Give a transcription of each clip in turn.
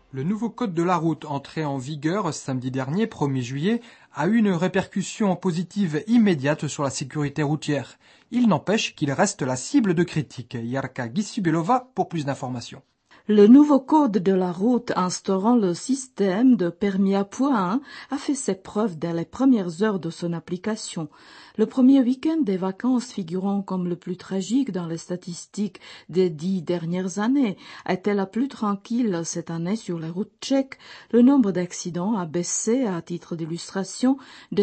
Le nouveau code de la route entré en vigueur samedi dernier, 1er juillet, a eu une répercussion positive immédiate sur la sécurité routière. Il n'empêche qu'il reste la cible de critiques. Yarka Gissubelova pour plus d'informations. Le nouveau code de la route instaurant le système de permis à points a fait ses preuves dès les premières heures de son application. Le premier week-end des vacances figurant comme le plus tragique dans les statistiques des 10 dernières années était la plus tranquille cette année sur les routes tchèques. Le nombre d'accidents a baissé, à titre d'illustration, de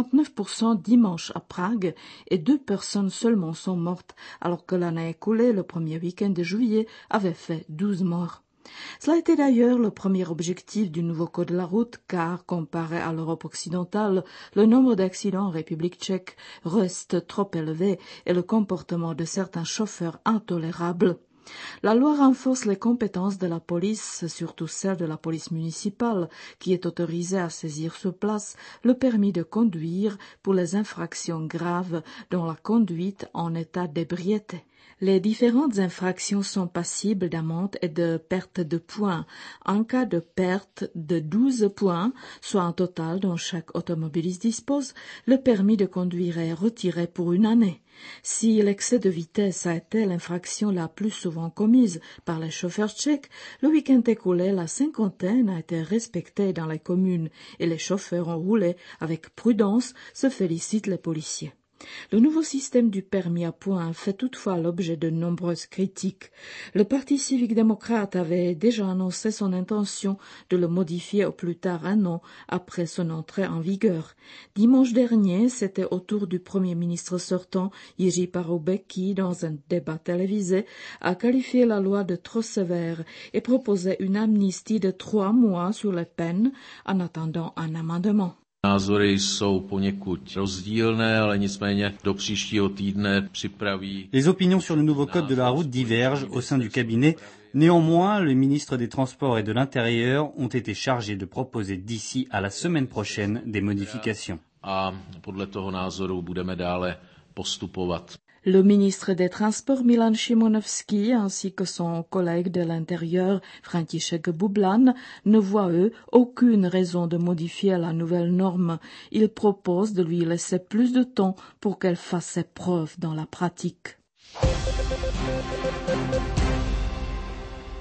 59% dimanche à Prague et 2 personnes seulement sont mortes, alors que l'année écoulée, le premier week-end de juillet, avait fait 12 morts. Cela était d'ailleurs le premier objectif du nouveau code de la route, car, comparé à l'Europe occidentale, le nombre d'accidents en République tchèque reste trop élevé et le comportement de certains chauffeurs intolérable. La loi renforce les compétences de la police, surtout celles de la police municipale, qui est autorisée à saisir sur place le permis de conduire pour les infractions graves dont la conduite en état d'ébriété. Les différentes infractions sont passibles d'amende et de perte de points. En cas de perte de 12 points, soit un total dont chaque automobiliste dispose, le permis de conduire est retiré pour une année. Si l'excès de vitesse a été l'infraction la plus souvent commise par les chauffeurs tchèques, le week-end écoulé, la cinquantaine a été respectée dans les communes et les chauffeurs ont roulé avec prudence, se félicitent les policiers. Le nouveau système du permis à points fait toutefois l'objet de nombreuses critiques. Le Parti civique démocrate avait déjà annoncé son intention de le modifier au plus tard un an après son entrée en vigueur. Dimanche dernier, c'était au tour du Premier ministre sortant, Jiří Paroubek, qui, dans un débat télévisé, a qualifié la loi de trop sévère et proposé une amnistie de 3 mois sur les peines en attendant un amendement. Názory jsou poněkud rozdílné, ale nicméně do příštího týdne připraví. Les opinions sur le nouveau code de la route divergent au sein du cabinet. Néanmoins, le ministre des Transports et de l'Intérieur ont été chargés de proposer d'ici à la semaine prochaine des modifications. A podle toho názoru budeme dále postupovat. Le ministre des Transports Milan Šimonovský ainsi que son collègue de l'Intérieur František Bublan ne voient, eux, aucune raison de modifier la nouvelle norme. Ils proposent de lui laisser plus de temps pour qu'elle fasse ses preuves dans la pratique.